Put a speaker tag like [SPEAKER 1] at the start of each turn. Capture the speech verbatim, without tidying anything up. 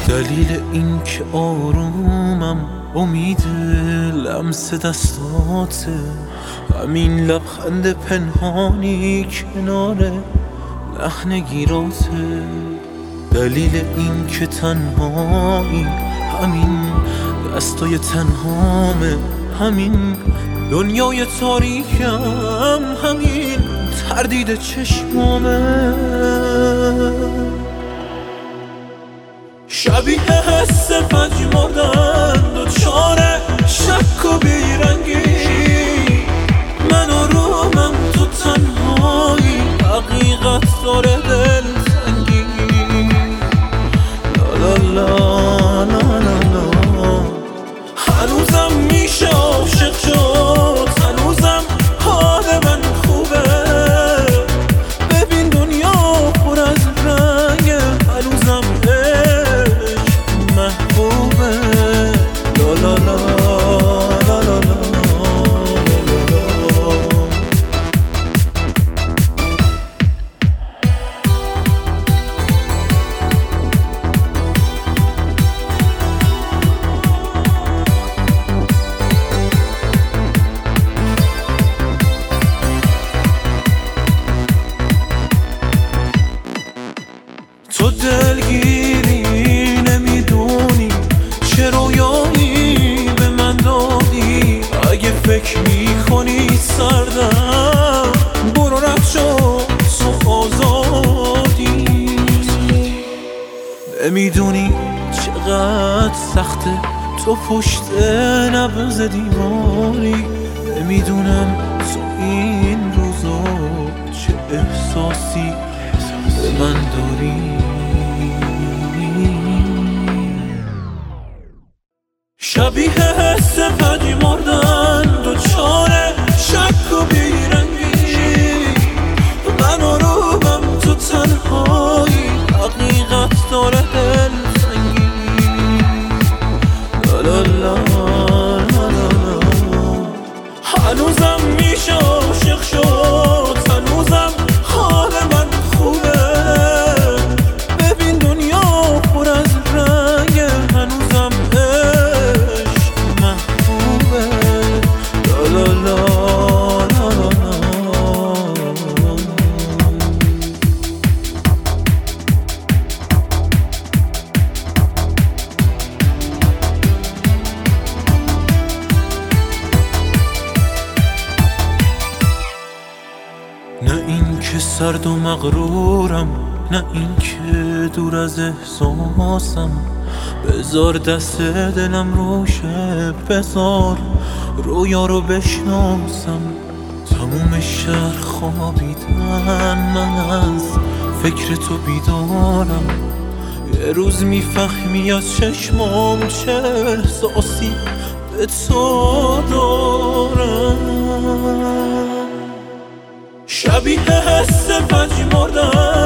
[SPEAKER 1] دلیل این که آرومم امید لمس دستاته، همین لبخند پنهانی کنار لحن گیراته. دلیل این که تنهایی همین دستای تنهامه، همین دنیای تاریکم، همین تردید چشمامه. شبیه حس پژمردن دوچار شک و بیرنگی، من آرومم تو تنهایی، حقیقت داره دل تنگی. لا لا لا لا لا لا هنوزم میشه عاشق شد، هنوزم حال من خوبه. ببین دنیا پر از رنگه، هنوزم عشق محبوبه. لا لا لا لا لا لا تو دلگیری نمیدونی چه رویایی به من دادی. اگه فکر میکنی سردم برو رد شو، تو آزادی. نمیدونی چقدر سخته تو پشت نبض دیواری. نمیدونم تو این روزا چه احساسی به من داری. شبیه حس پژمردن دوچار شک و بیرنگی، من آرومم تو تنهایی، حقیقت داره دل تنگی. لا لا لا لا لا هنوزم میشه عاشق شد، هنوزم حال من خوبه. ببین دنیا پر از رنگه، هنوزم عشق محبوبه. لا لا لا لا لا نه این که سرد و مغرورم، نه این که دور از احساسم. بذار دست دلم روشه، بذار رویا رو بشناسم. تموم شهر خوابیدن، من از فکر تو بیدارم. یه روز میفهمی از چشمام چه احساسی به تو دارم. شبیه حس پژمردن